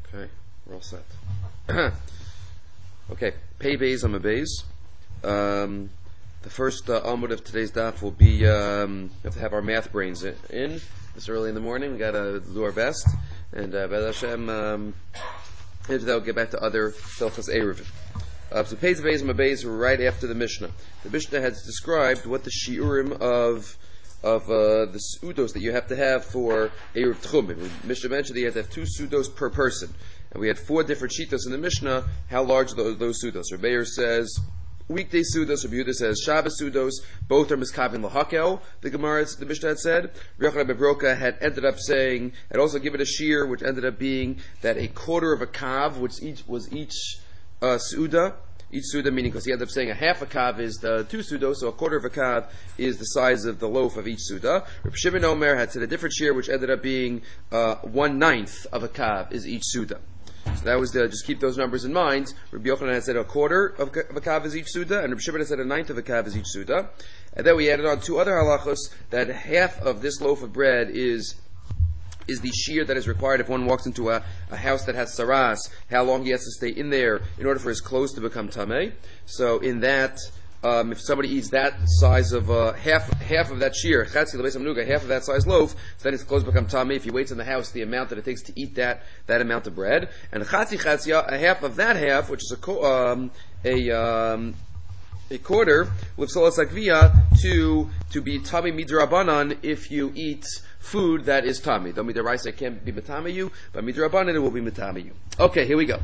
Okay, we're all set. Okay, Pei Beis Amud Beis. The first Amud of today's daf will be, we have to have our math brains in this early in the morning. We got to do our best. And B'ez Hashem, after that we'll get back to other Hilchos Eruv. So Pei Beis Amud Beis were right after the Mishnah. The Mishnah has described what the shiurim of the sudos that you have to have for Eruv Tchumim. Mishnah mentioned that you have to have 2 sudos per person. And we had 4 different shitos in the Mishnah, how large are those sudos. Rabbi Meir says weekday sudos, Rabbi Yehuda says Shabbos sudos, both are miskavin lahakel, the Mishnah had said. Rabbi Yochanan ben Broka had ended up saying, had also given a shear, which ended up being that a quarter of a kav, which was each suda. Each suda meaning, because he ended up saying a half a kav is the 2 sudos, so a quarter of a kav is the size of the loaf of each suda. Reb Shimon Omer had said a different shear, which ended up being 1/9 of a kav is each suda. So that was just keep those numbers in mind. Rabbi Yochanan had said a quarter of a kav is each suda, and Rabbi Shimon had said 1/9 of a kav is each suda. And then we added on 2 other halachos that half of this loaf of bread is the shear that is required if one walks into a house that has saras, how long he has to stay in there in order for his clothes to become tameh. So in that, if somebody eats that size of half of that shear, half of that size loaf, so then his clothes become tameh. If he waits in the house, the amount that it takes to eat that amount of bread, and a half of that half, which is a quarter, with solas akviya to be tameh midrabanan if you eat food that is tameh. The midaraisa can't be matame you, but midrabanan it will be matame you. Okay, here we go.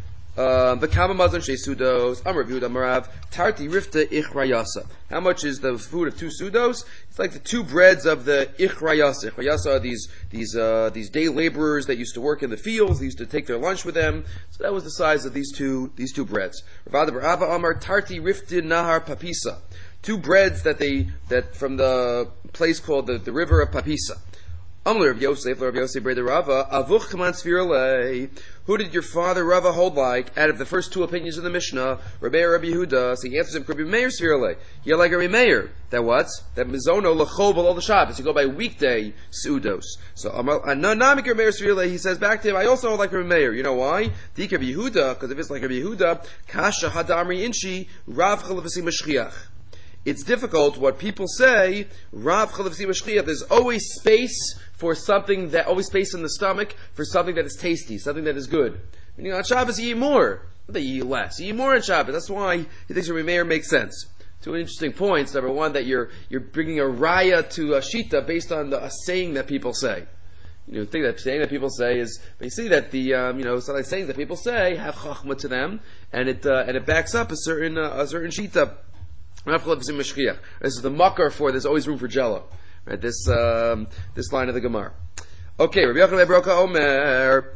The kama mazon shei sudos, amar Yehuda Marav, tarti rifta ichrayasa. How much is the food of 2 sudos? It's like the 2 breads of the ichrayasa. Ichrayasa are these day laborers that used to work in the fields. They used to take their lunch with them. So that was the size of these two breads. Rav Ada bar Ava amar tarti rifta nahar papisa. 2 breads that from the place called the river of Papisa. Amr of Yosef, brother Rava, avuch kaman svirale. Who did your father Rava hold like out of the first 2 opinions of the Mishnah? Rabbi Yehuda. So he answers him, Rabbi Meir svirale. He like Rabbi Meir. That what? That mizono lachol below the Shabbos. You go by weekday sudos. So Namik Rabbi Meir svirale. He says back to him, I also hold like Rabbi Meir. You know why? Dik Rabbi Yehuda, because if it's like Rabbi Yehuda, kasha hadamri inchi rav chalavasi mashchiach. It's difficult what people say, Rav Chalavsi Mashchiach, there's always space for something that, always space in the stomach for something that is tasty, something that is good. Meaning on Shabbos you eat more, not that you eat less. You eat more on Shabbos. That's why he thinks Rabbi Meir makes sense. 2 interesting points. Number 1, that you're bringing a raya to a shita based on a saying that people say. You think that saying that people say is, but you see that some of the sayings that people say have chachma to them, and it backs up a certain shita. This is the makar for there's always room for jello. Right? This line of the Gemara. Okay, Rabbi Yochanan ben Broka Omer.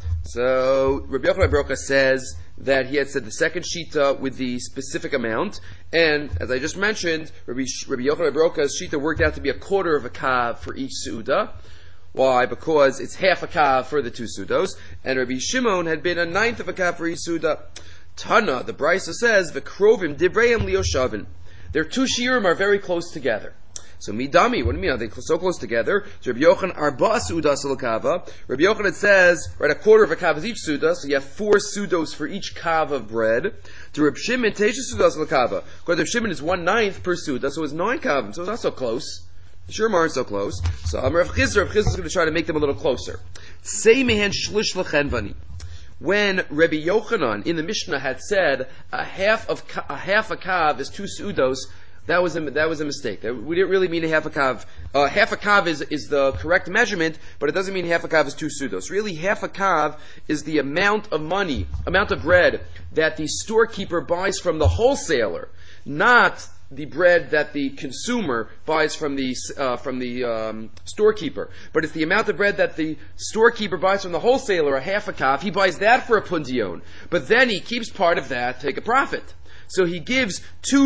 So Rabbi Yochanan ben Broka says that he had said the second shita with the specific amount, and as I just mentioned, Rabbi Yochanan ben Broka's shita worked out to be a quarter of a kav for each suda. Why? Because it's half a kav for the 2 sudos, and Rabbi Shimon had been 1/9 of a kav for each suda. Tana, the Brisa says, v'krovim dibreim lioshavin. Their 2 shiurim are very close together. So midami, what do you mean? Are they so close together? So Rabbi Yochanan arba sudas l'kava. Rabbi Yochanan says, right, a quarter of a kav is each suda, so you have 4 sudos for each kav of bread. To Rabbi Shimon, tesha sudas l'kava. Because Rabbi Shimon is 1/9 per suda, so it's 9 kavim, so it's not so close. The shiurim aren't so close. So Rav Chizr is going to try to make them a little closer. Say mehen shlish l'chenvani. When Rabbi Yochanan in the Mishnah had said a half a kav is 2 sudos, that was a mistake. We didn't really mean a half a kav. Half a kav is the correct measurement, but it doesn't mean half a kav is 2 sudos. Really, half a kav is the amount of bread that the storekeeper buys from the wholesaler, not the bread that the consumer buys from the storekeeper. But it's the amount of bread that the storekeeper buys from the wholesaler, a half a kav. He buys that for a pundion. But then he keeps part of that to take a profit. So he gives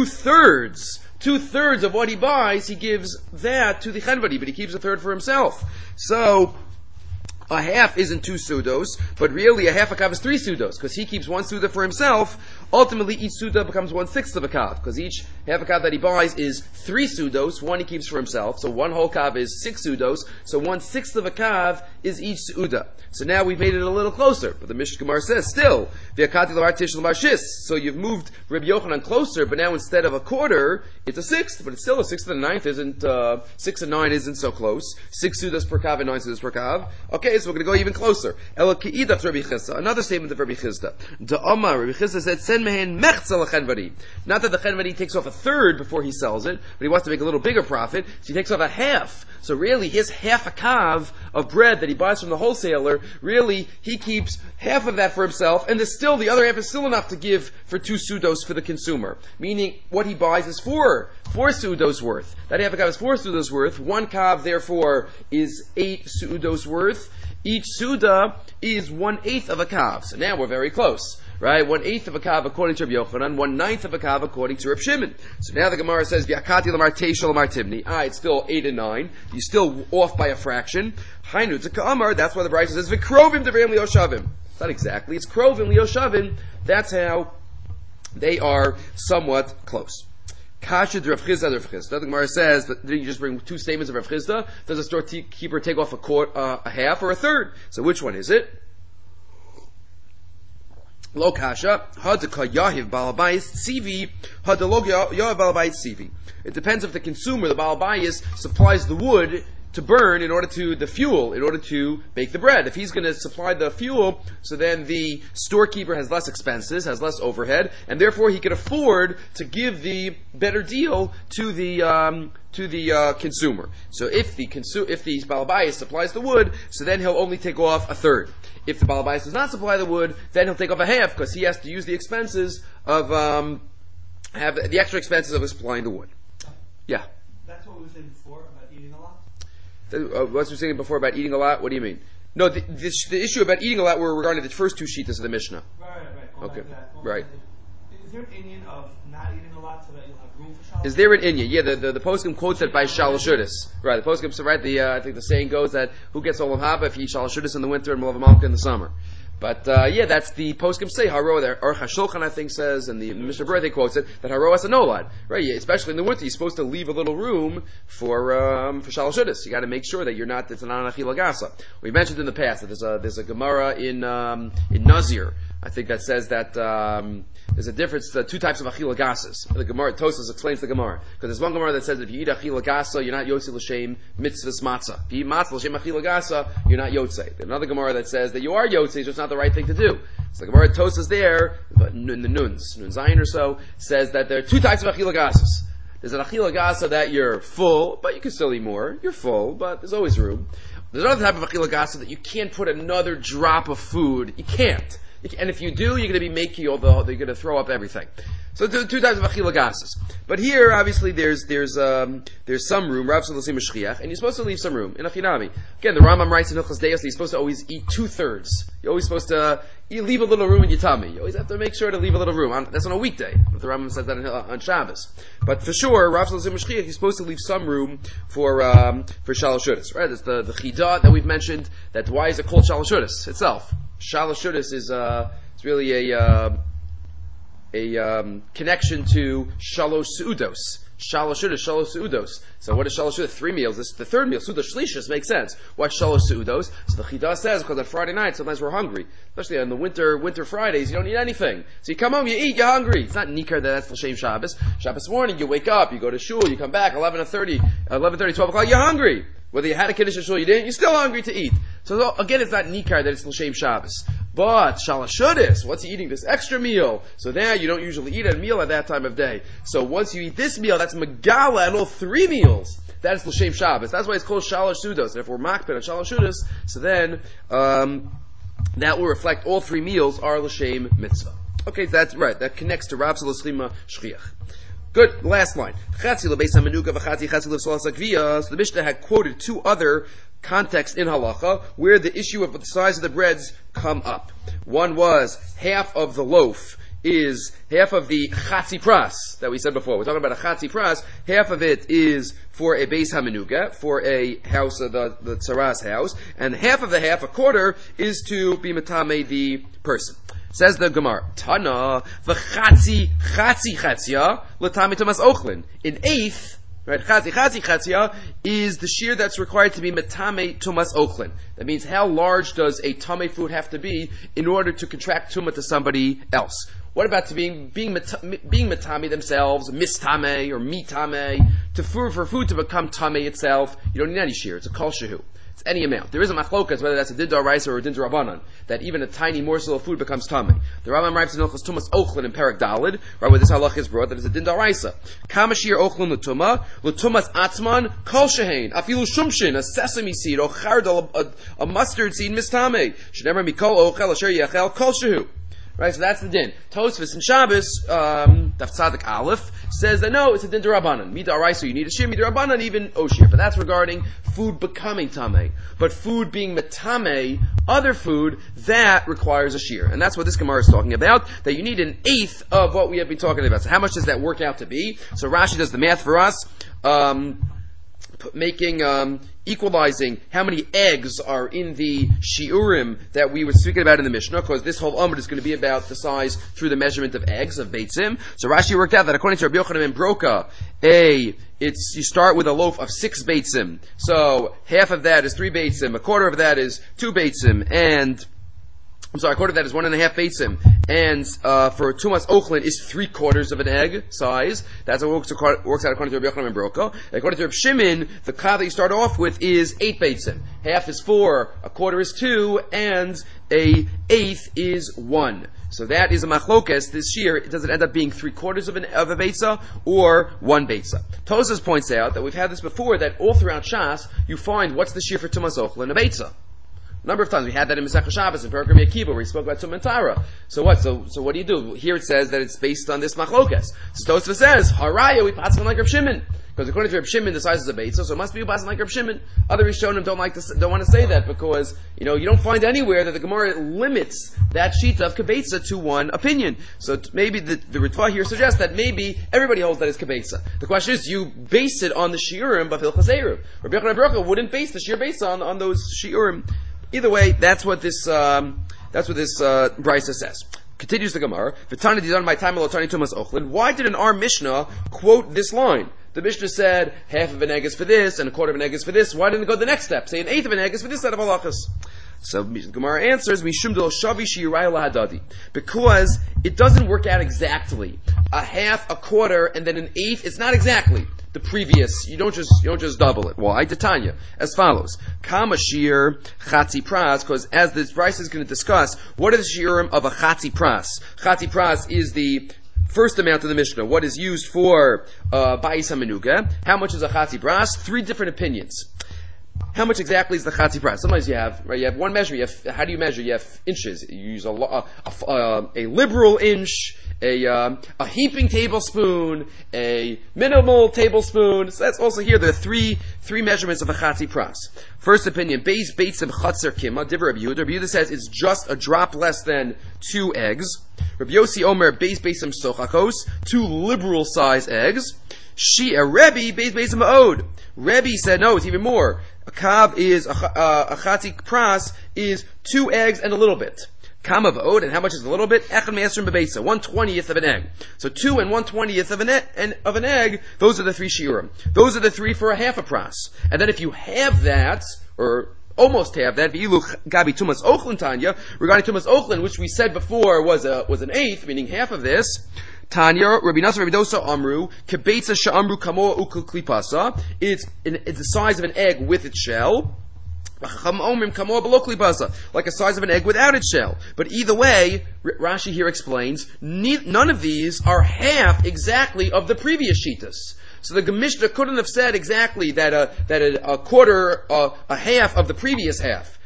2/3 of what he buys, he gives that to the chenvadi, but he keeps 1/3 for himself. So a half isn't 2 sudos, but really a half a kav is 3 sudos, because he keeps 1 suda for himself. Ultimately, each suda becomes 1/6 of a kav, because each half a kav that he buys is 3 sudos, 1 he keeps for himself, so 1 whole kav is 6 sudos, so 1/6 of a kav is each suda. So now we've made it a little closer, but the Mishnah Gemara says, still, so you've moved Rabbi Yochanan closer, but now instead of a quarter, it's a 1/6, but it's still a 1/6 of the 9th isn't, 6 and 9 isn't so close. 6 sudas per kav and 9 sudas per kav. Okay, so we're going to go even closer. Another statement of Rabbi Chisda. Rabbi Chisda said, not that the chenvari takes off a third before he sells it, but he wants to make a little bigger profit, so he takes off a half. So really, his half a kav of bread that he buys from the wholesaler, really, he keeps half of that for himself, and the other half is still enough to give for 2 sudos for the consumer. Meaning, what he buys is 4 sudos worth. That half a kav is 4 sudos worth. 1 kav, therefore, is 8 sudos worth. Each suda is 1/8 of a kav. So now we're very close. Right? 1/8 of a kav according to Rabbi Yochanan, 1/9 of a kav according to Rabbi Shimon. So now the Gemara says, V'akati l'mar teisha l'mar tibni. It's still 8 and 9. You're still off by a fraction. Hainu t'ka'amar, that's why the Brisa says, V'krovim devreim lioshavim. It's not exactly, it's krovim lioshavim. That's how they are somewhat close. Kasha Rav Chisda, Rav Chisda. The Gemara says, but did you just bring 2 statements of Rav Chisda? Does the storekeeper take off a half or a third? So which one is it? Lo kasha, hadaka yahiv balabayis tzivi, hadalog yahiv balabayis tzivi. It depends if the consumer, the balabayis, supplies the wood to burn in order to bake the bread. If he's going to supply the fuel, so then the storekeeper has less expenses, has less overhead, and therefore he can afford to give the better deal to the consumer. So if the balabayis supplies the wood, so then he'll only take off a third. If the balabayis does not supply the wood, then he'll take off a half because he has to use the expenses of have the extra expenses of supplying the wood. Yeah. That's what we were saying before about eating a lot. What we were saying before about eating a lot. What do you mean? No, the issue about eating a lot were regarding the first 2 shittas of the Mishnah. Right. Okay. Right. Is there an Indian of not eating a lot so that you'll have room for shalosh? Is there an Inyan? Yeah, the poskim quotes it by Shalashudas. Right, the poskim, so right, I think the saying goes that who gets Olam Haba if he eats Shalashudas in the winter and Malav Malka in the summer. But, that's the poskim say, Haro there, or Hashulchan I think says, and the Mishnah Berurah quotes it, that Haro has a nolad. Right, especially in the winter, you're supposed to leave a little room for Shalashudas. You gotta make sure that it's an Anachila Gasa. We mentioned in the past that there's a Gemara in Nazir, I think that says that, there's a difference, 2 types of achila gasas. The Gemara, Tosas explains the Gemara. Because there's one Gemara that says if you eat achila gasa, you're not yotze l'shem mitzvahs matzah. If you eat matzah l'shem achila gasa, you're not yotze. There's another Gemara that says that you are yotze, it's just not the right thing to do. So the Gemara Tosas there, but in the Nun Zayin or so, says that there are 2 types of achila gasas. There's an achila gasa that you're full, but you can still eat more. You're full, but there's always room. There's another type of achila gasa that you can't put another drop of food. You can't. And if you do, you're going to be making you're going to throw up everything. So 2 types of achila gasas. But here, obviously, there's some room. Rav Shlomo Shchiach, and you're supposed to leave some room in Achinami. Again, the Rambam writes in Hilchos Deos that you're supposed to always eat 2/3. You're always supposed to leave a little room in your tummy. You always have to make sure to leave a little room. That's on a weekday. But the Rambam says that on Shabbos. But for sure, Rav Shlomo Shchiach, you're supposed to leave some room for Shalashudas. Right? There's the Chidah that we've mentioned. That why is it called Shalashudas itself? Shalashudas is really a connection to Shalosh Seudos. Shalosh Seudos. So what is Shalosh Seudos? 3 meals. This is the 3rd meal. Seudos Shlishis makes sense. What's Shalosh Seudos? So the Chidah says because on Friday night sometimes we're hungry, especially on the winter Fridays. You don't eat anything, so you come home, you eat, you're hungry. It's not nikar that's l'shem Shabbos. Shabbos morning, you wake up, you go to shul, you come back 11:30, 12 o'clock. You're hungry. Whether you had a kiddush or shul, you didn't, you're still hungry to eat. So again, it's not nikar that it's l'shem Shabbos. But Shalashudas, what's he eating this extra meal? So there you don't usually eat a meal at that time of day. So once you eat this meal, that's Megala and all 3 meals. That is l'shem Shabbos. That's why it's called Shalosh Seudos. And if we're makpid on Shalashudas, so then that will reflect all 3 meals are l'shem mitzvah. Okay, that's right. That connects to Rav Shlomo Shchiach. Good. Last line. So the Mishnah had quoted 2 other contexts in halacha where the issue of the size of the breads come up. One was half of the loaf is half of the chatzi pras that we said before. We're talking about a chatzi pras. Half of it is for a beis hamenuga, for a house of the tzaras house, and half of the half, a quarter, is to be matame the person. Says the Gemara, Tana v'chatzi chatzia l'tami tumas ochlin. An eighth, right? Chatzi chatzia is the shear that's required to be metame tumas ochlin. That means how large does a tame food have to be in order to contract tumah to somebody else? What about to being matame themselves, mistame or mitame, for food to become tame itself? You don't need any shear. It's a kol shehu. It's any amount. There is a machlokas whether that's a din d'oraisa or a din d'rabanan, that even a tiny morsel of food becomes tame. The Rambam writes in Hilchos Tumas Ochlin in Perek Dalid, right where this halach is brought, that is a din d'oraisa. Kama shir ochlin l'tumas atzman kol shehein, afilu shumshin, a sesame seed, or chardal, a mustard seed, mistame. Shnemer mikol ochel asher yachel kol shehu. Right, so that's the din. Tosfos in Shabbos, Daf Tzadik Aleph, says that no, it's a din d'Rabbanan. Mida Araiso, you need a shear. Mida Rabbanan, even Oshir. But that's regarding food becoming tameh. But food being metame, other food, that requires a shear. And that's what this Gemara is talking about, that you need an eighth of what we have been talking about. So how much does that work out to be? So Rashi does the math for us, equalizing how many eggs are in the shiurim that we were speaking about in the Mishnah, because this whole Amud is going to be about the size through the measurement of eggs, of beitzim. So Rashi worked out that according to Rabbi Yochanan ben Broka, you start with a loaf of 6 beitzim. So half of that is 3 beitzim, a quarter of that is 2 beitzim, and a quarter of that is 1.5 beitzim, and for tumas ochlin is 3/4 of an egg size. That's how it works out according to Rabbi Yochanan ben Broka. According to Rabbi Shimon, the kav that you start off with is 8 beitzim. Half is 4, a quarter is 2, and a eighth is 1. So that is a machlokas. This shear, does it end up being 3/4 of a beitza or 1 beitza? Tosas points out that we've had this before, that all throughout Shas you find what's the shear for tumas ochlin, a beitza. A number of times we had that in Masechah Shabbos in Perek Rabbi Akiva where he spoke about Tum and Tara. So what? So what do you do? Here it says that it's based on this machlokas. So Tosfos says Haraya we pass like Reb Shimon, because according to Reb Shimon the size is a beitza, so it must be passing like Reb Shimon. Other Rishonim don't want to say that, because you don't find anywhere that the Gemara limits that shita of kebeitza to one opinion. So maybe the Ritva here suggests that maybe everybody holds that it's kebeitza. The question is, you base it on the shiurim of Hilchos Eruv. Rabbi Yochanan ben Broka wouldn't base the shear based on those shiurim. Either way, that's what this brisa says. Continues the Gemara. V'tani didon my time alotani tumas ochlin. Why didn't our Mishnah quote this line? The Mishnah said half of an egg is for this and a quarter of an egg is for this. Why didn't it go the next step? Say an eighth of an egg is for this set of halachas. So the Gemara answers, Mishum del shavi shiyirai lahadadi, because it doesn't work out exactly. A half, a quarter, and then an eighth. It's not exactly the previous. You don't just double it. Why? Tanya, as follows: Kama shir chatzi pras, because as this Bryce is going to discuss, what is the shiurim of a chatzi pras? Chatzi pras is the first amount of the Mishnah. What is used for ba'is hamenuga? How much is a chatzi pras? 3 different opinions. How much exactly is the chatzi pras? Sometimes you have one measure. How do you measure? You have inches. You use a liberal inch, a heaping tablespoon, a minimal tablespoon. So that's also here. There are three measurements of a chatzi pras. First opinion, beis beitzim chatzer kima. Divrei Rabbi Yehuda. Rabbi Yehuda says it's just a drop less than 2 eggs. Rabbi Yossi Omer beis beitzim sochakos, 2 liberal size eggs. Rebbe beis beitzim ma'od. Rebbe said no, it's even more. A kav is a chatzi pras is 2 eggs and a little bit. Kama v'od, and how much is a little bit? Echad me'esrim bebeitza, 1/20th of an egg. So 2 and 1/20th of an egg. Those are the 3 shiurim. Those are the 3 for a half a pras. And then if you have that, or almost have that, v'ilu gabi tumas ochlin tanya, regarding tumas ochlin, which we said before was an eighth, meaning half of this. Tanya, Rabbi Nasser, Rabbi Dosa, Amru, Kebeitza Sha'amru Kamo Ukul Klipasa. It's the size of an egg with its shell. Like a size of an egg without its shell. But either way, Rashi here explains, none of these are half exactly of the previous shitas. So the Mishnah couldn't have said exactly that a quarter, a half of the previous half.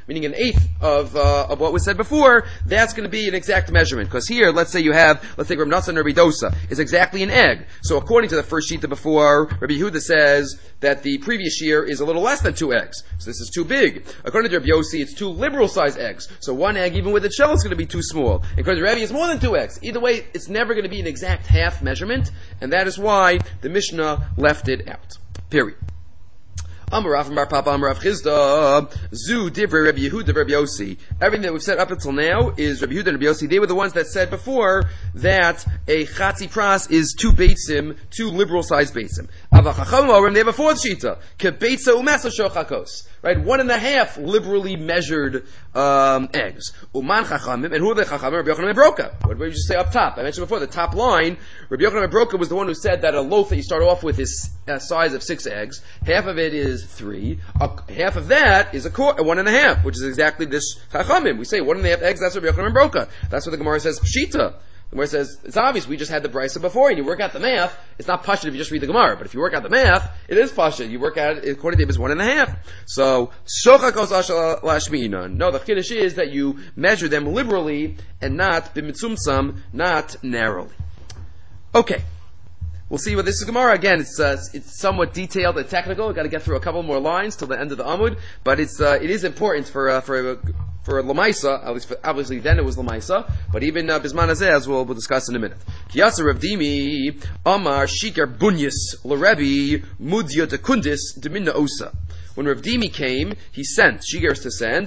meaning an eighth of what was said before, that's going to be an exact measurement. Because here, let's take Rav Nassan and Rabbi Dosa is exactly an egg. So according to the first sheet before, Rabbi Yehuda says that the previous year is a little less than 2 eggs. So this is too big. According to Rabbi Yossi, it's 2 liberal size eggs. So 1 egg, even with its shell, is going to be too small. According to Rabbi, it's more than 2 eggs. Either way, it's never going to be an exact half measurement, and that is why the Mishnah left it out. Period. Amarav Bar Papa Amarav Chizda Zu Divrei Rabbi Yehuda Rabbi Yossi. Everything that we've said up until now is Rabbi Yehuda and Rabbi Yossi. They were the ones that said before that a chatzi pras is 2 beitzim, 2 liberal sized beitzim. Avachacham they have a 4th shita. Kebeitza umesa shochakos. Right, 1.5 liberally measured eggs. Uman chachamim, and who are the chachamim? Rabbi Yochanan ben Broka. What did we just say up top? I mentioned before the top line. Rabbi Yochanan ben Broka was the one who said that a loaf that you start off with is a size of 6 eggs. Half of it is 3. Half of that is 1.5, which is exactly this chachamim. We say 1.5 eggs. That's Rabbi Yochanan ben Broka. That's what the Gemara says. Pshita. The Gemara says, it's obvious, we just had the brisa before, and you work out the math. It's not pashut if you just read the Gemara, but if you work out the math, it is pashut. You work out it according to him, it's 1.5. So, shochakos lashmi'inan. No, the chiddush is that you measure them liberally and not b'mitzumtzam, not narrowly. Okay. We'll see what this is Gemara. Again, it's somewhat detailed and technical. We've got to get through a couple more lines till the end of the Amud, but it is important for Lamaisa, at least obviously then it was Lamaisa, but even Bisman Hazeh, as we'll discuss in a minute. Kiyasa Rav Dimi, Amar Shikar Bunyas L'Rebbe Mudya Dekundis Deminna Osa. When Rav Dimi came, he sent, Shikar is to send,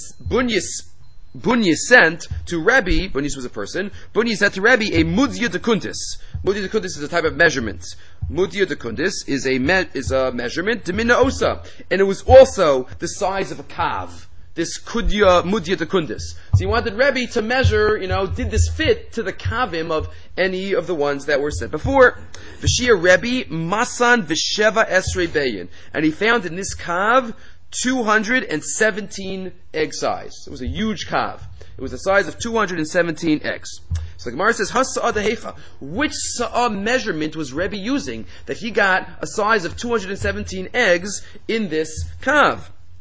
Bunyas sent to Rebbe, Bunyas was a person, Bunyas sent to Rebbe a Mudya Dekundis. Mudya Dekundis is a type of measurement. Mudya Dekundis is a measurement, Deminna Osa. And it was also the size of a kav. This Mudya Dekundis. So he wanted Rebbe to measure, did this fit to the kavim of any of the ones that were said before. V'shir Rebbe, Masan V'sheva Esrei Beyin. And he found in this kav 217 egg size. It was a huge kav. It was the size of 217 eggs. So the Gemara says, Hasa'ah dehecha. Which sa'ah measurement was Rebbe using that he got a size of 217 eggs in this kav?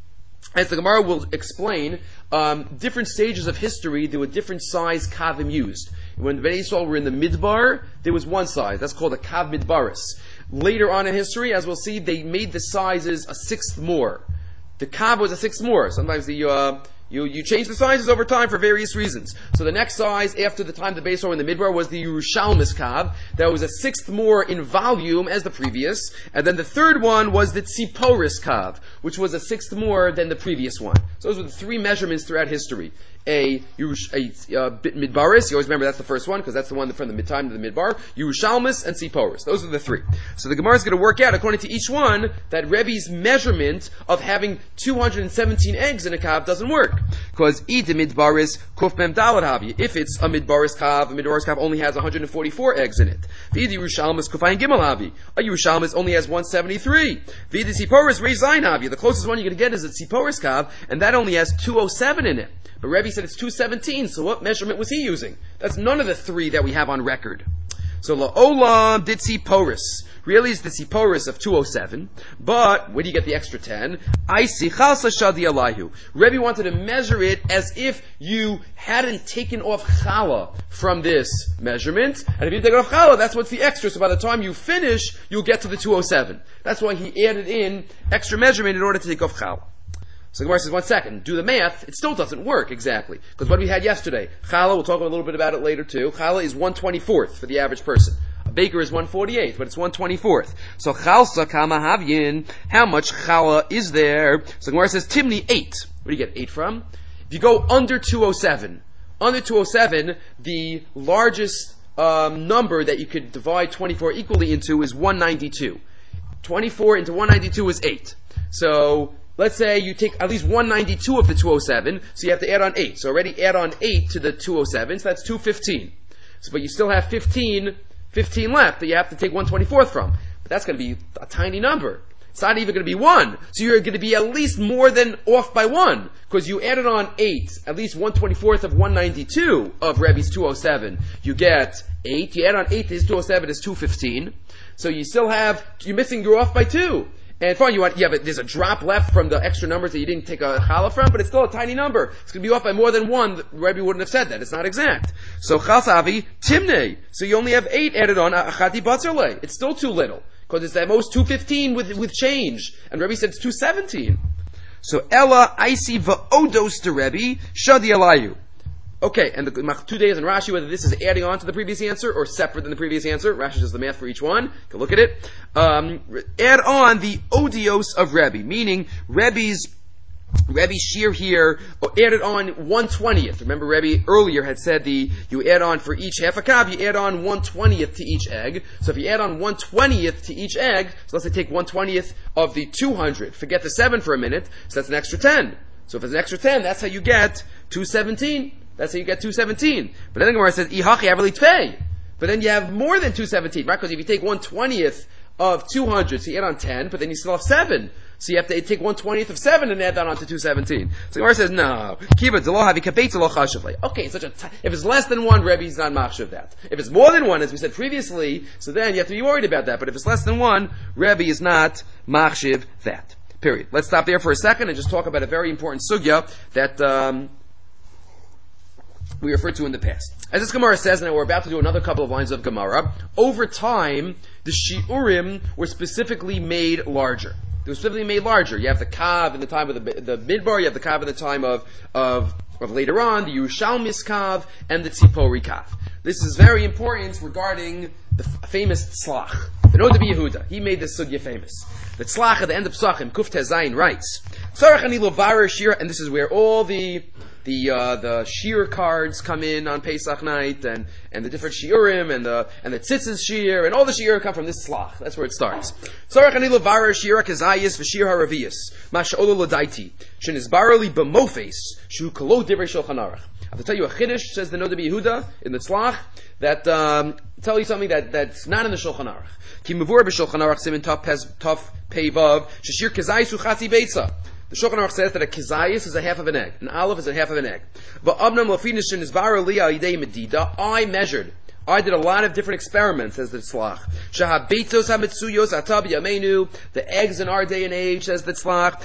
As the Gemara will explain, different stages of history, there were different size kavim used. When the Bnei Yisrael were in the Midbar, there was one size. That's called a kav midbaris. Later on in history, as we'll see, they made the sizes a sixth more. The kav was a sixth more. Sometimes you change the sizes over time for various reasons. So the next size after the time the Bnei Yisrael were in the Midbar was the Yerushalmis kav. That was a sixth more in volume as the previous. And then the third one was the Tziporis kav, which was a sixth more than the previous one. So those were the 3 measurements throughout history. A Midbaris, you always remember that's the first one, because that's the one from the mid-time to the Midbar. Yerushalmis and Tziporis. Those are the 3. So the Gemara is going to work out, according to each one, that Rebbe's measurement of having 217 eggs in a kav doesn't work. Because Midbaris Kuf Mem Dalad Havi. If it's a Midbaris kav only has 144 eggs in it. V'idi Yerushalmis Kufayin Gimel Havi. A Yerushalmis only has 173. V'idi Tziporis Rei Zayin Havi. The closest one you're going to get is a Tziporis kav, and that only has 207 in it. But Rebbe said it's 217, so what measurement was he using? That's none of the 3 that we have on record. So La'olam did Tziporis. Really is the Tziporis of 207, but where do you get the extra 10? I see Chalsa Shadi Alayhu. Rebbe wanted to measure it as if you hadn't taken off Chala from this measurement, and if you take off Chala, that's what's the extra, so by the time you finish, you'll get to the 207. That's why he added in extra measurement in order to take off Chala. So the Gemara says, 1 second, do the math, it still doesn't work exactly. Because what we had yesterday, challah, we'll talk a little bit about it later too, challah is 1/24th for the average person. A baker is 1/48th, but it's 1/24th. So chalsa kama havyin, how much challah is there? So the Gemara says, Timni 8. Where do you get 8 from? If you go under 207, the largest number that you could divide 24 equally into is 192. 24 into 192 is 8. So let's say you take at least 192 of the 207, so you have to add on 8. So already add on 8 to the 207, so that's 215. So, but you still have 15 left that you have to take 1/24th from. But that's going to be a tiny number. It's not even going to be 1. So you're going to be at least more than off by 1. Because you added on 8, at least 1/24th of 192 of Rebbe's 207. You get 8. You add on 8 to his 207 is 215. So you still have, you're off by 2. And fine, there's a drop left from the extra numbers that you didn't take a challah from, but it's still a tiny number. It's going to be off by more than one. The Rebbe wouldn't have said that. It's not exact. So chasavi timnei. So you only have 8 added on. Achati batzerle. It's still too little because it's at most 215 with change, and Rebbe said it's 217. So Ella Isi va'odos to Rebbe Shadi Alayu. Okay, and the 2 days in Rashi, whether this is adding on to the previous answer or separate than the previous answer. Rashi does the math for each one. You can look at it. Add on the odios of Rebbe, meaning Rebbe's shear here, added on 1/20th. Remember, Rebbe earlier had said you add on for each half a kav, you add on 1/20th to each egg. So if you add on 1/20th to each egg, so let's say take 1/20th of the 200. Forget the 7 for a minute, so that's an extra 10. So if it's an extra 10, that's how you get 217. That's how you get 217. But then the Gemara says, Ihachi aveli tvei. But then you have more than 217, right? Because if you take 1/20th of 200, so you add on 10, but then you still have 7. So you have to take 1/20th of 7 and add that on to 217. So the Gemara says, no. Kiva delo havi kabetz lo chashavle. Okay, if it's less than 1, Rebbe's not machshav that. If it's more than 1, as we said previously, so then you have to be worried about that. But if it's less than 1, Rebbe is not machshav that. Period. Let's stop there for a second and just talk about a very important sugya that we referred to in the past. As this Gemara says, and we're about to do another couple of lines of Gemara, over time, the shiurim were specifically made larger. They were specifically made larger. You have the kav in the time of the midbar, you have the kav in the time of later on, the Yerushalmis kav, and the tzipori kav. This is very important regarding the famous tzlach. The Noda Yehuda, he made this sugya famous. The tzlach at the end of Psachim, Kuf Tezayin, writes, Tzarech ani lovarer shir, and this is where all the shir cards come in on Pesach night, and the different shiurim, and the tzitzis shir, and all the shir come from this slach. That's where it starts. Tzarech ani levarer shir kazayis v'shir haravius masha'olo l'daiti shenizbar li b'mofes shu kolo divrei shulchan aruch. I have to tell you a chiddush, says the Noda Yehuda in the tzlach, that tell you something that's not in the Shulchan Aruch. Ki mevur b'Shulchan Aruch simin taf peivav sheshir kazayis uchati beitza. The Shulchan Aruch says that a kizayis is a half of an egg. An olive is a half of an egg. I measured. I did a lot of different experiments, says the tzlach. The eggs in our day and age, says the tzlach.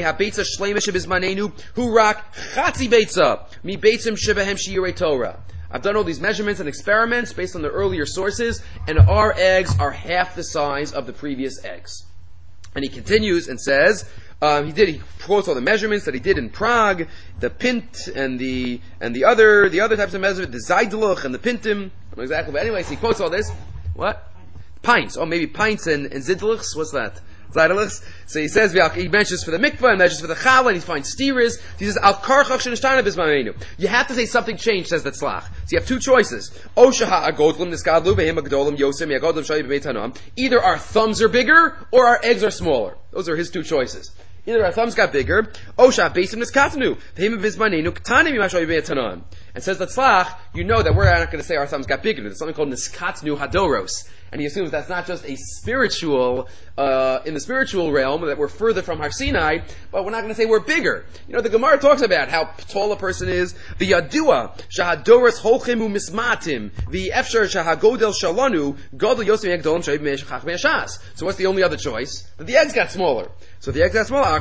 I've done all these measurements and experiments based on the earlier sources, and our eggs are half the size of the previous eggs. And he continues and says, he quotes all the measurements that he did in Prague, the pint and the other types of measurements, the zaydluch and the pintim. I don't know exactly, but anyways, he quotes all this. What? Pints. Oh, maybe pints and zidluchs. What's that? Zaydluchs. So he says, he mentions for the mikvah, and measures for the challah, and he finds stiras. He says, al karchach shenishtaina bismamenu. You have to say something changed, says the tzlach. So you have two choices. Oshaha agodlim niskadlu behim agdolim yosem yagodlim shayi b'meitanam. Either our thumbs are bigger, or our eggs are smaller. Those are his two choices. Either our thumbs got bigger, Osha besim niskatanu, behim bismanenu ktanim yimashayi b'meitanam. And says the tzlach, you know that we're not going to say our thumbs got bigger. There's something called niskatnu hadoros. And he assumes that's not just a spiritual, in the spiritual realm, that we're further from Har Sinai, but we're not going to say we're bigger. You know, the Gemara talks about how tall a person is. The Yadua, shahadoros holchimu mismatim, the efshar shahagodel shalanu, godel yosem yagdolim shayib me'eshachach me'ashas. So what's the only other choice? That the eggs got smaller. So the eggs got smaller.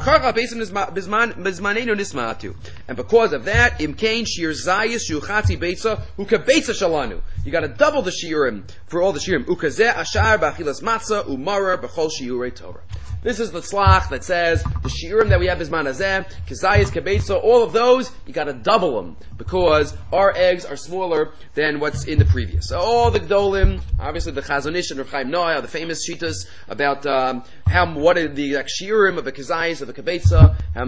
And because of that, imkain shir zayis shuchati beitza ukabeitza shalanu. You got to double the shiurim for all the shiurim. Ukazeh ashar b'achilas matzah umarer b'chol shiurei Torah. This is the tzlach that says the shiurim that we have is manazeh, kazayis, kabeitza, all of those you got to double them because our eggs are smaller than what's in the previous. So all the gdolim, obviously the Chazon Ish and Reb Chaim Noah, the famous shitas about what are the exact shiurim of the kazayis of the kabeitza, how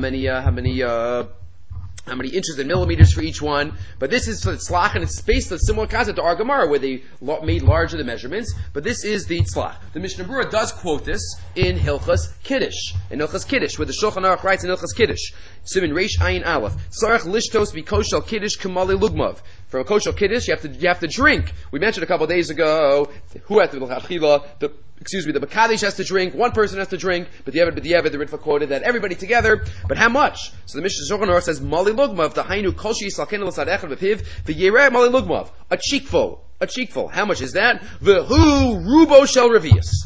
many inches and millimeters for each one. But this is for the tzlach, and it's based on a similar concept to our Gemara, where they made larger the measurements. But this is the tzlach. The Mishnah Berurah does quote this in Hilchas Kiddush. In Hilchas Kiddush, where the Shulchan Aruch writes in Hilchas Kiddush, Simin Reish Ayin Aleph, Sarach lishtos bikoshel Kiddush kamali lugmav. For a koshel Kiddush, you have to drink. We mentioned a couple of days ago, who had to the Bakadosh has to drink, one person has to drink, but the Ritva quoted that everybody together, but how much? So the Mishnah Shulchan Aruch says, Mali Lugmav, the Hainu Kolshi Salkin L'Sadechad V'Piv, V'Yireh Mali Lugmav, a cheekful. How much is that? V'Hu Rubo Shel Revius.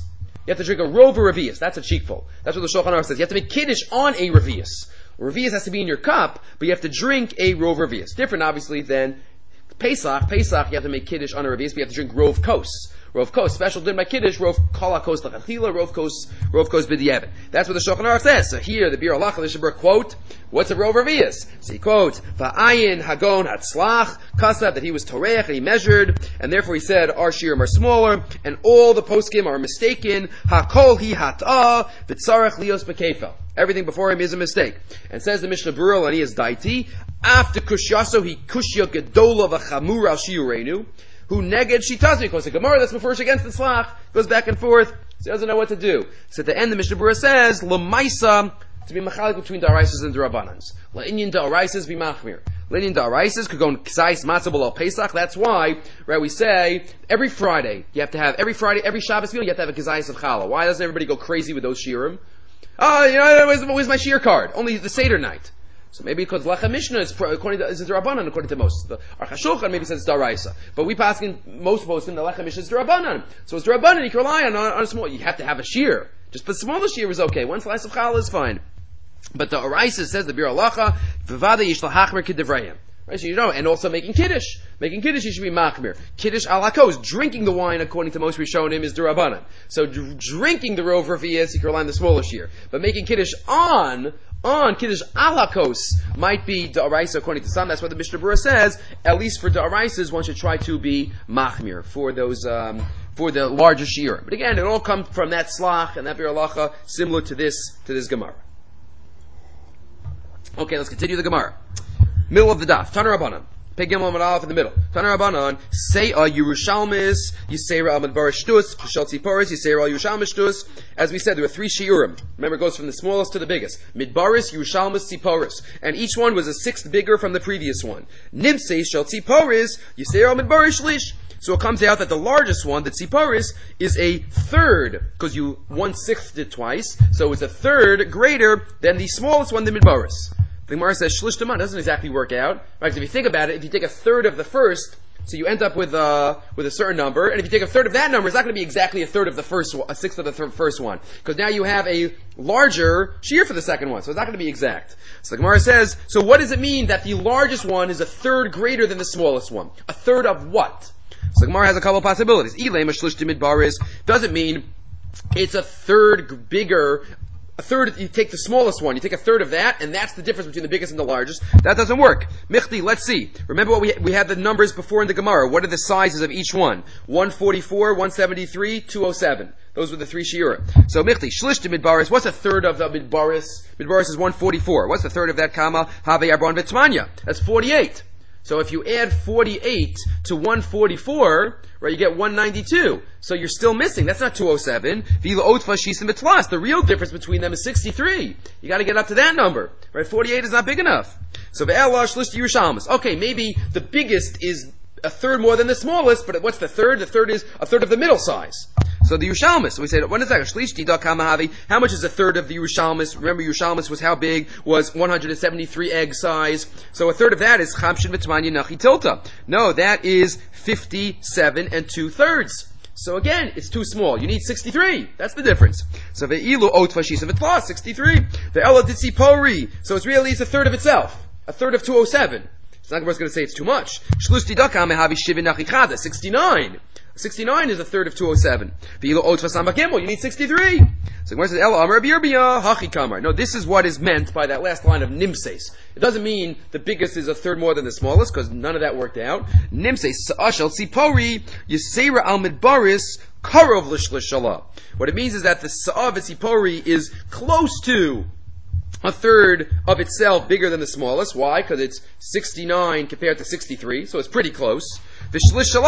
You have to drink a rov revius. That's a cheekful. That's what the Shulchan Aruch says. You have to make kiddush on a revius. Revius has to be in your cup, but you have to drink a rov revius. Different, obviously, than Pesach. Pesach, you have to make kiddush on a revius, but you have to drink rov kos. Rov kos, special din by kiddush, rov kol hakos l'chachila, rov kos b'di'evet. That's what the Shulchan Aruch says. So here, the Bir Halacha, the Shabbat quote, what's a rov revius? So he quotes, Va'ayin hagon hatzlach, kasav, that he was torech, and he measured, and therefore he said, our shirim are smaller, and all the poskim are mistaken, hakol hi hat'ah, v'tzarech lios b'kefel. Everything before him is a mistake. And says the Mishnah Berurah, and he is daiti, after kushyaso, he kushya gedola v'chamur al shiurenu, who neged shitazi, because the Gemara that's before against the slach, goes back and forth, so he doesn't know what to do. So at the end, the Mishnah Berurah says, L'maisa, to be machalik between da'araisas and da'rabanans. La'inyin da'araisas be machmir. La'inyin da'araisas could go in ksais matzah below Pesach. That's why, right, we say, every Friday, every Shabbos meal, you have to have a ksais of challah. Why doesn't everybody go crazy with those shiurim? Where's my shiur card? Only the Seder night. So maybe because Lechem Mishnah is according to Rabbanan, according to most. The Aruch HaShulchan maybe says it's Daraisa. But we pass in most posting the Lechem Mishnah is Rabbanan. So it's Rabbanan, you can rely on a small, you have to have a shear. Just the smallest shear is okay. One slice of challah is fine. But the Araisa says the Bir Halacha, V'vada yishla hachmer k'divrayim. Right, so and also making kiddush. Making kiddush, you should be machmir. Kiddush al hakos, drinking the wine according to most Rishonim is Durabanan. So drinking the rov revius, you can rely on the smaller shear. But making kiddush on kiddush al hakos might be da'araisa according to some. That's what the Mishnah Berurah says. At least for da'araisas, one should try to be machmir for those for the larger shear. But again, it all comes from that slach and that Bir Halacha, similar to this Gemara. Okay, let's continue the Gemara. Middle of the daf. Tana Rabbanan. Peg Gimel Amud Aleph in the middle. Tana Rabbanan. Say a Yerushalmis. Yisera al Midbar Shtus. Shel Tziporis. Yisera al Yerushalmis Shtus. As we said, there were 3 shiurim. Remember, it goes from the smallest to the biggest. Midbaris, Yerushalmis, Tziporis. And each one was a 6th bigger from the previous one. Nimse Shel Tziporis. Yisera al Midbar Shlish. So it comes out that the largest one, the Tziporis, is a 3rd, because you 1/6 it twice, so it's a 3rd greater than the smallest one, the Midbaris. The Gemara says shlish tamah doesn't exactly work out. Right? If you think about it, if you take a 3rd of the first, so you end up with a certain number, and if you take a 3rd of that number, it's not going to be exactly a 3rd of the first one, a 6th of the first one, because now you have a larger shear for the second one, so it's not going to be exact. So the Gemara says, so what does it mean that the largest one is a 3rd greater than the smallest one? A 3rd of what? So the Gemara has a couple of possibilities. Does it mean it's a 3rd bigger? A 3rd, you take the smallest one, you take a 3rd of that, and that's the difference between the biggest and the largest. That doesn't work. Michti, let's see. Remember what we had the numbers before in the Gemara. What are the sizes of each one? 144, 173, 207. Those were the 3 shiurim. So Michti, shlish to midbaris. What's a 3rd of the midbaris? Midbaris is 144. What's the 3rd of that kama? Have arbon v'tzmanya. That's 48. So if you add 48 to 144, right, you get 192. So you're still missing. That's not 207. The real difference between them is 63. You got to get up to that number. Right? 48 is not big enough. So okay, maybe the biggest is a 3rd more than the smallest, but what's the 3rd? The 3rd is a 3rd of the middle size. So the Yerushalmis, so we say, what is that? How much is a 3rd of the Yerushalmis? Remember, Yerushalmis was how big? Was 173 egg size. So a 3rd of that is Chamshin V'Tmanya Nachi Tilta. No, that is 57 2/3. So again, it's too small. You need 63. That's the difference. So ve'ilu ot fashisa v'tla, 63. Ve'ela ditzipori. So it's really, it's a 3rd of itself. A 3rd of 207. It's not going to say it's too much. Shlush tidaka mehavi shivin nachichada, 69. 69 is a 3rd of 207. Ve'ilu ot fasam bakimel, you need 63. So Gemara says, Ela Amar Birbia Hachi Kamar. No, this is what is meant by that last line of Nimses. It doesn't mean the biggest is a 3rd more than the smallest, because none of that worked out. Nimses Sa'ashal Sipori Yisera Al Midbaris Karov Lishlishala. What it means is that the Sa'av Sipori is close to a 3rd of itself bigger than the smallest. Why? Because it's 69 compared to 63, so it's pretty close. And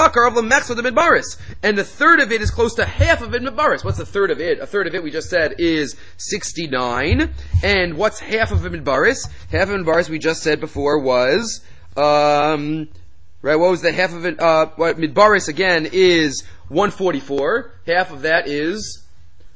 the 3rd of it is close to half of it midbaris. What's the 3rd of it? A 3rd of it, we just said, is 69. And what's half of it midbaris? Half of it midbaris, we just said before, was, right, what was the half of it? What midbaris, again, is 144. Half of that is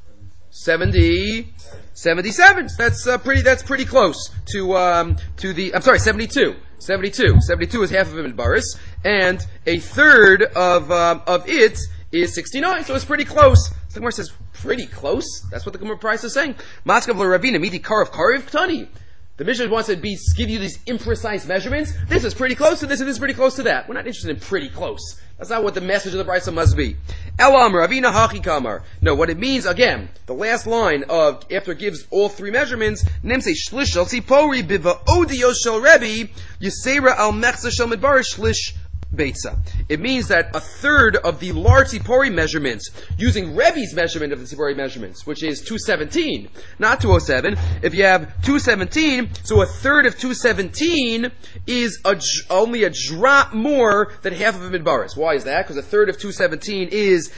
77. That's pretty close to the, I'm sorry, 72. 72 is half of it midbaris, and a 3rd of it is 69, so it's pretty close. So the Gemara says, pretty close. That's what the Gemara price is saying. Maskav Ravina midi karav kariv ktani. The Mishnah wants to give you these imprecise measurements. This is pretty close to this, and this is pretty close to that. We're not interested in pretty close. That's not what the message of the Brisa must be. Elam Ravina Hachi Kamar. No, what it means, again, the last line of, after it gives all three measurements, Nimse Shlish Shel Tzipori Biva Odio Shel Rebbe, Yisera Al Mechza Shel Midbar Shlish Beitza. It means that a third of the large Tzipori measurements, using Rebbe's measurement of the Tzipori measurements, which is 217, not 207. If you have 217, so a third of 217 is only a drop more than half of a midbaris. Why is that? Because a third of 217 is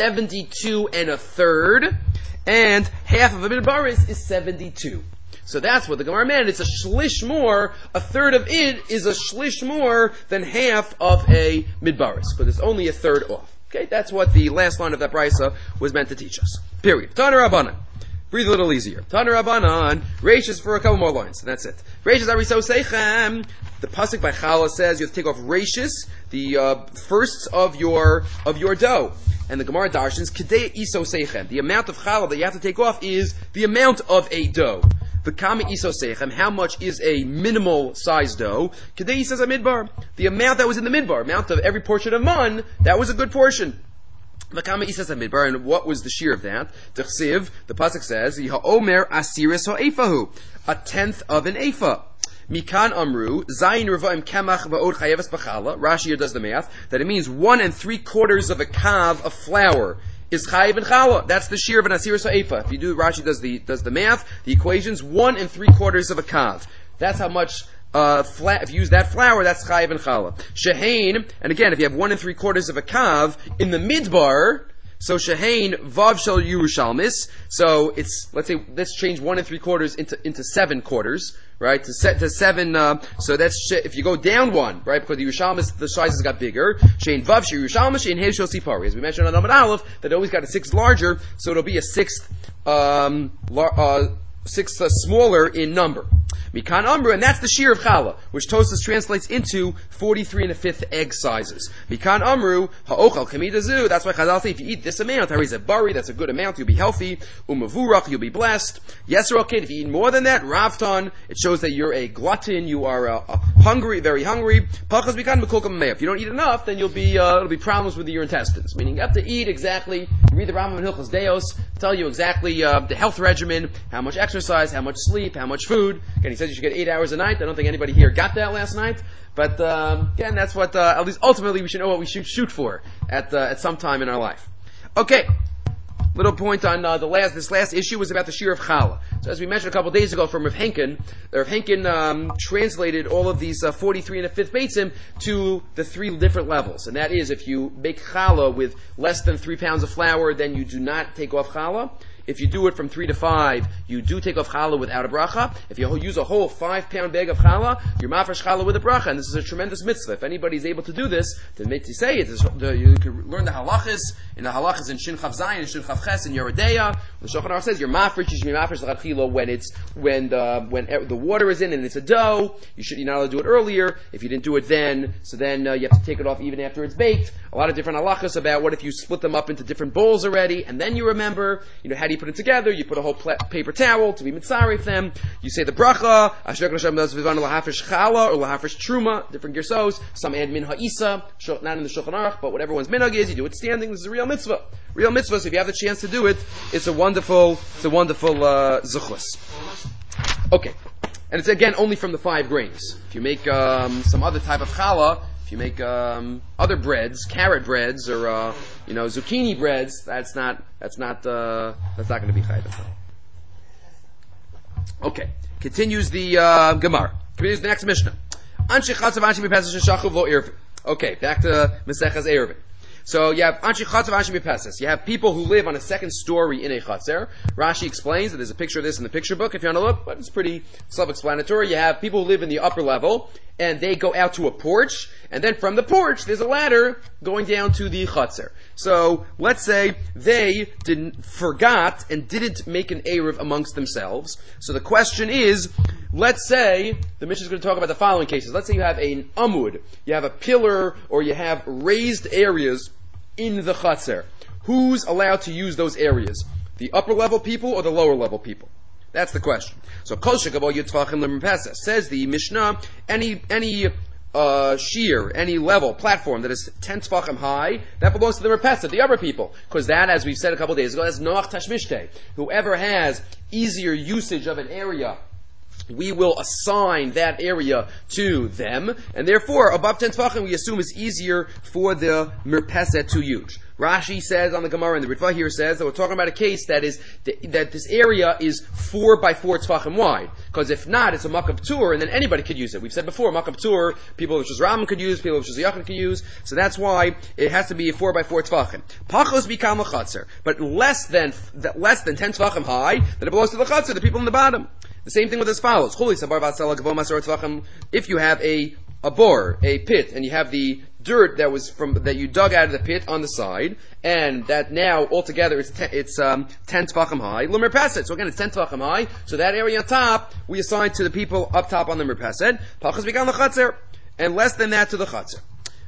72 and a third, and half of a midbaris is 72. So that's what the Gemara meant. It's a shlish more. A third of it is a shlish more than half of a midbaris, because it's only a third off. Okay, that's what the last line of that brisa was meant to teach us. Period. Tana Rabbanan. Breathe a little easier. Tana Rabbanan. Reishis for a couple more lines, and that's it. Reishis ariso seichem. The pasuk by Chala says you have to take off reishis, the firsts of your dough. And the Gemara darshans kedei iso seichem. The amount of challah that you have to take off is the amount of a dough. V'kama iso seichem, how much is a minimal size dough? Kedei says a midbar. The amount that was in the midbar, amount of every portion of man, that was a good portion. V'kama isas a midbar, and what was the shear of that? T'chsiv, the pasuk says, Omer asiris ha'efahu, a tenth of an ephah. Mikan amru, zayin revaim kamach va'od chayeves b'chala. Rashi here does the math, that it means 1 3/4 of a kav of flour is chayiv and chala. That's the shear of an asiris ha'efa. If you do, Rashi does the math, the equations, 1 3/4 of a kav. That's how much if you use that flour, that's chayiv and chala. Shehain, and again, if you have 1 3/4 of a kav in the midbar, so shehain vav shel Yerushalmis. So it's, let's change 1 3/4 into 7 quarters, right? To 7. So that's if you go down 1, right? Because the Yerushalmis, the sizes got bigger. Shein vav shel Yerushalmis, shein hey shel Sipari. As we mentioned on Amud Aleph, that always got a 6 larger, so it'll be a 6th smaller in number. Mikan Amru, and that's the shear of challah, which Tosas translates into 43 1/5 egg sizes. Mikan Amru, ha'ochal kamidazu, that's why Chazal say if you eat this amount, harizah bari, that's a good amount, you'll be healthy. Umavurach, you'll be blessed. Yesrel kid, if you eat more than that, ravtan, it shows that you're a glutton, you are hungry, very hungry. Pachas mikan mekol kamei. If you don't eat enough, then it'll be problems with your intestines. Meaning you have to eat exactly, you read the Rambam in Hilchos Deos, tell you exactly the health regimen, how much exercise, how much sleep, how much food. Again, he says you should get 8 hours a night. I don't think anybody here got that last night. But again, that's what, at least ultimately, we should know what we should shoot for at some time in our life. Okay. Little point on this last issue was about the shear of challah. So as we mentioned a couple of days ago from Rav Henkin, translated all of these 43 1/5 beitzim to the 3 different levels. And that is, if you make challah with less than 3 pounds of flour, then you do not take off challah. If you do it from 3 to 5, you do take off challah without a bracha. If you use a whole 5-pound bag of challah, you're mafresh challah with a bracha, and this is a tremendous mitzvah. If anybody is able to do this, to say it, you can learn the halachas. In the halachas in Shin Chav Zayin, in Shin Chav Ches, in Yeredeya, the Shulchan Aruch says you're mafresh. You should be mafresh l'chachila when the water is in and it's a dough. You're not allowed to do it earlier. If you didn't do it then, so then you have to take it off even after it's baked. A lot of different halachas about what if you split them up into different bowls already, and then you remember, how do you put it together? You put a whole paper towel to be mitzaref them. You say the bracha, Asher Hashem does v'van lahafresh chala or lahafresh truma, different gersos. Some add min ha'isa, not in the Shulchan Aruch, but whatever one's minhag is, you do it standing. This is a real mitzvah. Real mitzvah. So if you have the chance to do it, it's a wonderful zuchus. Okay, and it's again only from the 5 grains. If you make some other type of challah, if you make other breads, carrot breads, or zucchini breads, that's not going to be chayv. Okay, continues the Gemara. Continues the next Mishnah. Okay, back to Maseches Eruvin. So you have Anshi Chatzav Anshi Mipesses. You have people who live on a second story in a Chatzer. Rashi explains that there's a picture of this in the picture book if you want to look, but it's pretty self-explanatory. You have people who live in the upper level, and they go out to a porch, and then from the porch there's a ladder going down to the Chatzer. So let's say they forgot and didn't make an Eruv amongst themselves. So the question is, let's say, the Mishnah is going to talk about the following cases. Let's say you have an amud, you have a pillar, or you have raised areas in the Chatzer. Who's allowed to use those areas? The upper level people or the lower level people? That's the question. So kol shekabol yitvachim lemerpesa. Says the Mishnah, any shear, any level, platform that is 10 tvachim high, that belongs to the merpesa, the upper people. Because that, as we've said a couple of days ago, that's noach tashmishte. Whoever has easier usage of an area, we will assign that area to them, and therefore, above 10 tvachim, we assume is easier for the merpesa to use. Rashi says on the Gemara, and the Ritva here says that we're talking about a case that this area is 4 by 4 tvachim wide. Because if not, it's a makab tur, and then anybody could use it. We've said before, makab tur, people which is Ram could use, people which is Yachin could use. So that's why it has to be a 4 by 4 tvachim. Pachos become a chatzar, but less than 10 tvachim high, then it belongs to the chatzar, the people in the bottom. The same thing with as follows. If you have a bore, a pit, and you have the dirt that you dug out of the pit on the side, and that now altogether it's 10 tvachim high, l'merpeset. So again, it's 10 tvachim high. So that area on top we assign to the people up top on the merpeset. Pachas began the chatzar, and less than that to the chatzar.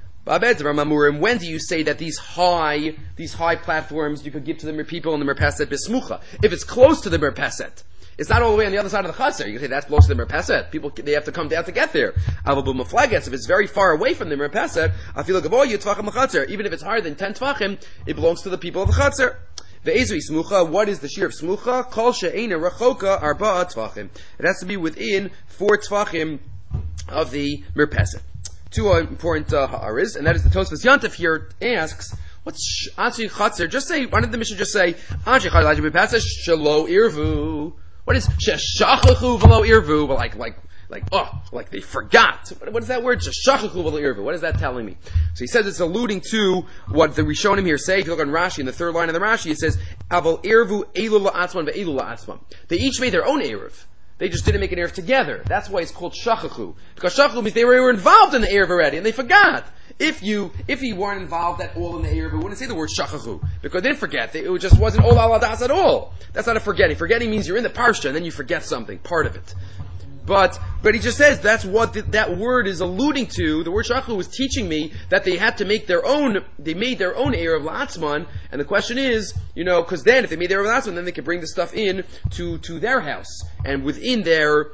When do you say that these high platforms you could give to the people in the merpeset besmucha? If it's close to the merpeset, it's not all the way on the other side of the chatzar. You can say that's close to the merpeset. People, they have to come down to get there. If it's very far away from the merpeset, I feel like even if it's higher than 10 tvachim, it belongs to the people of the chatzar. What is the shear of smucha? Kol she'eina rachoka arba'a tvachim. It has to be within 4 tvachim of the merpeset. Two important ha'aris, and that is the Tosfos Yantif here asks, what's Anshe Chatzar? Just say, why did the Mishnah just say, Anshe Chatzar merpeset shelo irvu? What is sheshachachu v'lo irvu? Like they forgot. What is that word? Sheshachachu v'lo irvu. What is that telling me? So he says it's alluding to what the Rishonim here say. If you look on Rashi, in the third line of the Rashi, it says, Aval irvu elu la'atzman ve'elu la'atzman. They each made their own eruv. They just didn't make an eruv together. That's why it's called shachachu. Because shachachu means they were involved in the eruv already, and they forgot. If you weren't involved at all in the eruv, we wouldn't say the word shachachu, because they didn't forget. It just wasn't ol aladas at all. That's not a forgetting. Forgetting means you're in the parsha and then you forget something, part of it. But he just says that's what that word is alluding to. The word shachachu was teaching me that they had to make their own. They made their own eruv la'atzman, and the question is, because then if they made their eruv la'atzman, then they could bring the stuff in to their house, and within their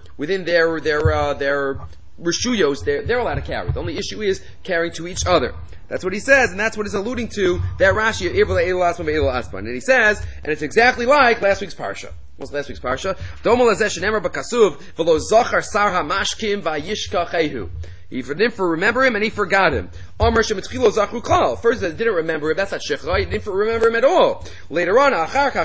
reshuyos, they're allowed to carry. The only issue is carrying to each other. That's what he says, and that's what he's alluding to, that Rashi, and he says, and it's exactly like last week's Parsha. What's last week's Parsha? He didn't remember him, and he forgot him. First, they didn't remember him. That's not shechra. He didn't remember him at all. Later on,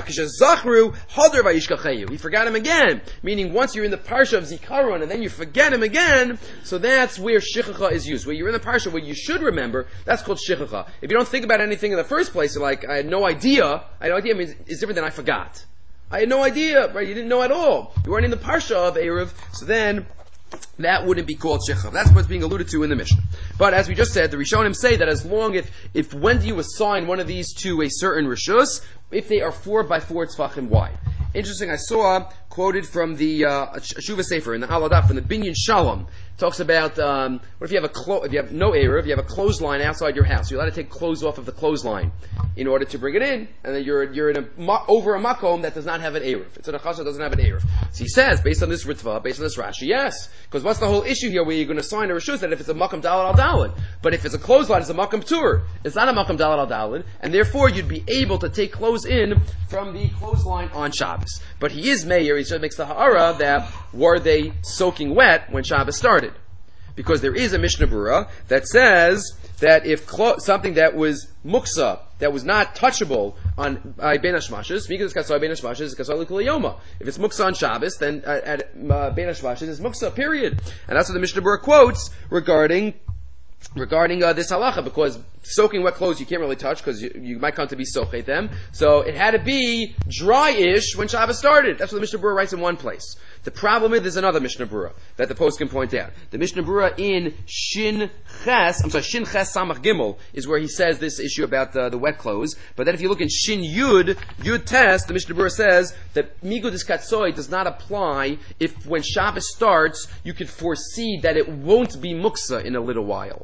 he forgot him again. Meaning, once you're in the parsha of zikaron, and then you forget him again, so that's where shechcha is used. Where you're in the parsha where you should remember, that's called shechcha. If you don't think about anything in the first place, you're like, I had no idea means it's different than I forgot. I had no idea, right? You didn't know at all. You weren't in the parsha of Erev, so then that wouldn't be called shechav. That's what's being alluded to in the Mishnah. But as we just said, the Rishonim say that as long if when do you assign one of these to a certain rishus, if they are 4 by 4 tzvachim wide. Interesting, I saw quoted from the Shuva Sefer in the Aladaf, from the Binyan Shalom. It talks about what if you have no eruv, you have a clothesline outside your house. You're allowed to take clothes off of the clothesline in order to bring it in, and then you're in over a makom that does not have an eruv. It's an achas that doesn't have an eruv. So he says, based on this ritva, based on this Rashi, yes, because what's the whole issue here? Where you're going to sign a rishus that if it's a makom dalad al dalad, but if it's a clothesline, it's a makom tur. It's not a makom dalad al dalad, and therefore you'd be able to take clothes in from the clothesline on Shabbos. But he is meir. He makes the ha'ara that were they soaking wet when Shabbos started. Because there is a Mishnah Berurah that says that if something that was muksa, that was not touchable by Ben Hashmashes, because it's kasai Ben Hashmashes, it's kasai l'kul yoma. If it's muksa on Shabbos, then at Ben Hashmashes it's muksa, period. And that's what the Mishnah Berurah quotes regarding this halacha, because soaking wet clothes you can't really touch because you might come to be sochet them. So it had to be dry-ish when Shabbos started. That's what the Mishnah Berurah writes in one place. The problem is there's another Mishnah Berurah that the post can point out. The Mishnah Berurah in Shin Ches Samach Gimel is where he says this issue about the wet clothes. But then if you look in Shin Yud Tes, the Mishnah Berurah says that Migudis Katsoi does not apply if when Shabbos starts you could foresee that it won't be muksa in a little while.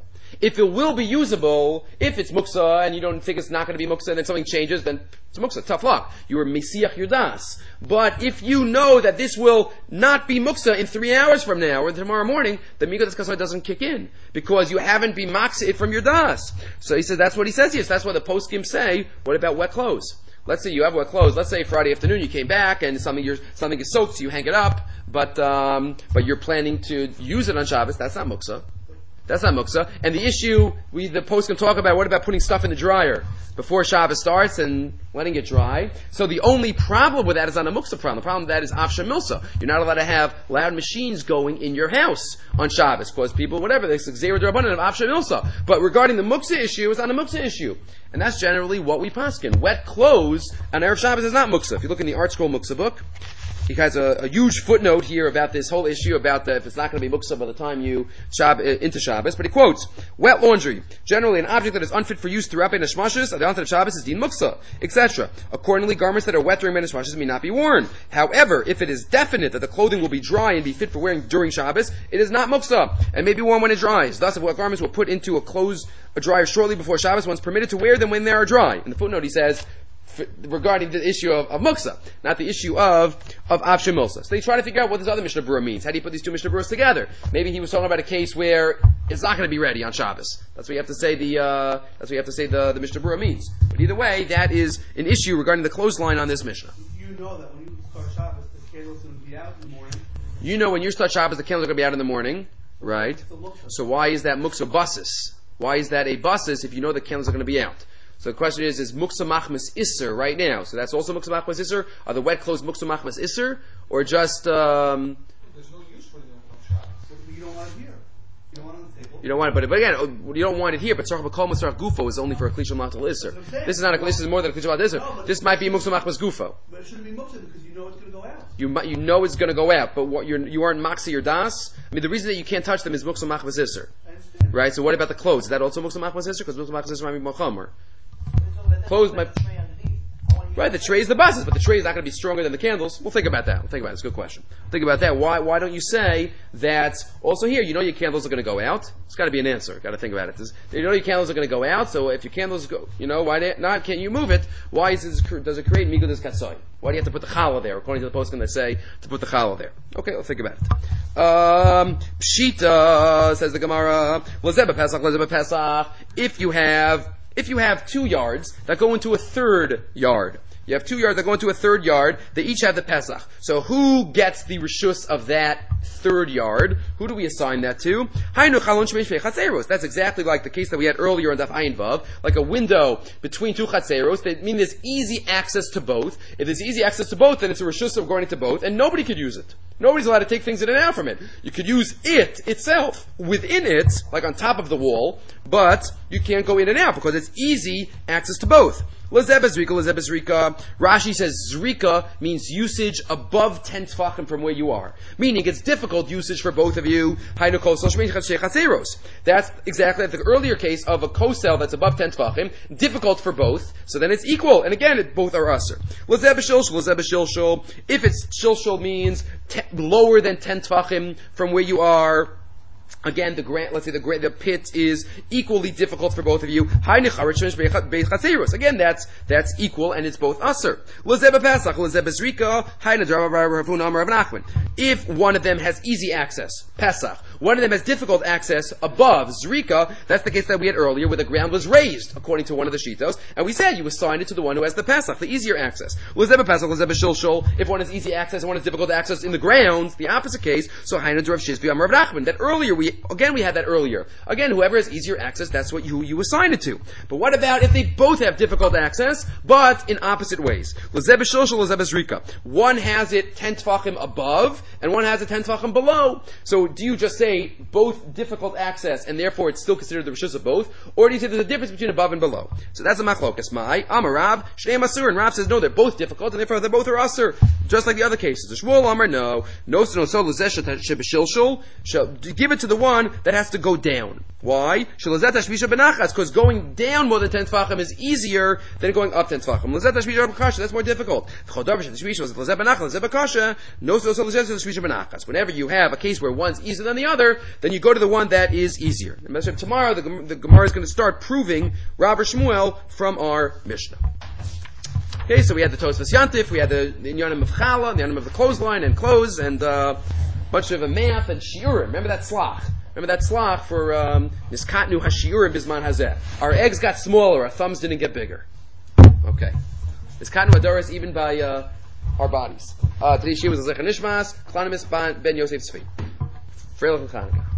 If it will be usable, if it's muksa and you don't think it's not going to be muksa and then something changes, then it's muksa. Tough luck. You were mesiach your das. But if you know that this will not be muksa in 3 hours from now or tomorrow morning, the Migudas Kasai doesn't kick in because you haven't been maksa it from your das. So he said that's what he says here. So that's why the poskim say, what about wet clothes? Let's say you have wet clothes. Let's say Friday afternoon you came back and something is soaked, so you hang it up, but you're planning to use it on Shabbos. That's not muksa. That's not muksa. And the issue the post can talk about, what about putting stuff in the dryer before Shabbos starts and letting it dry? So the only problem with that is not a muksa problem. The problem with that is afsha milsa. You're not allowed to have loud machines going in your house on Shabbos, because people, whatever, they say zera d'rabbanan of afsha milsa. But regarding the muksa issue, it's not a muksa issue. And that's generally what we paskin. Wet clothes on Erev Shabbos is not muksa. If you look in the Art Scroll Muksa book, he has a huge footnote here about this whole issue about if it's not going to be muksa by the time you into Shabbos. But he quotes, wet laundry, generally an object that is unfit for use throughout Ben Hashmashas, at the onset of Shabbos is deemed muksa, etc. Accordingly, garments that are wet during Ben Hashmashas may not be worn. However, if it is definite that the clothing will be dry and be fit for wearing during Shabbos, it is not muksa, and may be worn when it dries. Thus, if wet garments were put into a dryer shortly before Shabbos, one's permitted to wear them when they are dry. In the footnote he says, regarding the issue of muksa, not the issue of avshe milsa. So they try to figure out what this other Mishnah Berurah means. How do you put these two Mishnah Berurahs together? Maybe he was talking about a case where it's not going to be ready on Shabbos. That's what you have to say the Mishnah Berurah means. But either way, that is an issue regarding the clothesline on this Mishnah. You know that when you start Shabbos, the candle's going to be out in the morning. You know when you start Shabbos, the candles are going to be out in the morning, right? So why is that muksa basis? Why is that a basis if you know the candles are going to be out? So the question is muksa machmas isser right now? So that's also muksa machmas isser? Are the wet clothes muksa machmas isser? Or just, There's no use for them on Shabbos. You don't want it here. You don't want it on the table. You don't want it, but again, you don't want it here, but Tzarech B'Kol Masarach Gufo is only for a Klishah Machtal Isser. This is not a Klishah, this is more than a Klishah Machtal Isser. This might be muksa machmas gufo. But it shouldn't be muksa because you know it's going to go out. You know it's going to go out, but what you aren't maksa your das. I mean, the reason that you can't touch them is muksa machmas isser. Right? So what about the clothes? Is that also muksa machmas isser? Because muksa machmas isser might be more chomer. Clothes might... Right, the tray is the buses, but the tray is not going to be stronger than the candles. We'll think about that. It's a good question. Think about that. Why don't you say that also here, you know your candles are going to go out? It's got to be an answer. Got to think about it. You know your candles are going to go out, so if your candles go, why not? Can't you move it? Why does it create migudas katsoi? Why do you have to put the challah there? According to the poskim, they say to put the challah there. Okay, let's think about it. Pshita, says the Gemara, Lazeba Pesach. If you have 2 yards that go into a third yard, you have 2 yards that go into a third yard, they each have the Pesach. So who gets the reshus of that third yard? Who do we assign that to? That's exactly like the case that we had earlier in Daf Ayin Vav, like a window between 2 chatzeros. They mean there's easy access to both. If there's easy access to both, then it's a reshus of going into both, and nobody could use it. Nobody's allowed to take things in and out from it. You could use it itself, within it, like on top of the wall, but you can't go in and out because it's easy access to both. Lazeba Rashi says zrika means usage above 10 tfachim from where you are. Meaning it's difficult usage for both of you. That's exactly like the earlier case of a kosel that's above 10 tfachim. Difficult for both. So then it's equal. And again, both are usher. Lazeba shilshul. If it's shilshul means lower than 10 tfachim from where you are. Again, the pit is equally difficult for both of you. Again, that's equal, and it's both aser. If one of them has easy access, Pesach, one of them has difficult access above Zrika, that's the case that we had earlier where the ground was raised, according to one of the shitos, and we said you assign it to the one who has the Pesach, the easier access. If one has easy access and one has difficult access in the ground, the opposite case, so that earlier we had that earlier. Again, whoever has easier access, that's what you assign it to. But what about if they both have difficult access, but in opposite ways? One has it 10 tfachim above, and one has it 10 tfachim below. So do you just say both difficult access, and therefore it's still considered the reshus of both? Or do you say there's a difference between above and below? So that's a machlokas. Amar Rav, Shnei Masur, and Rav says no, they're both difficult, and therefore they both are asur, just like the other cases. The Shmuel Amar, no. Give it to to the one that has to go down. Why? Because going down more than 10 tefachim is easier than going up 10 tefachim. That's more difficult. Whenever you have a case where one's easier than the other, then you go to the one that is easier. And tomorrow the Gemara is going to start proving Rabbi Shmuel from our Mishnah. Okay, so we had the Tosfos Yantif, we had the Inyanim of Chala, the Inyanim of the clothesline and clothes, and a bunch of math and shiurim. Remember that slach? Remember that slach for Niskatnu Hashiurim Bisman Hazeh. Our eggs got smaller, our thumbs didn't get bigger. Okay. Niskatnu Adoris even by our bodies. Today's shiur was Zecher Nishmas, Chlonimus ben Yosef Tzvi. Freilich and Chanukah.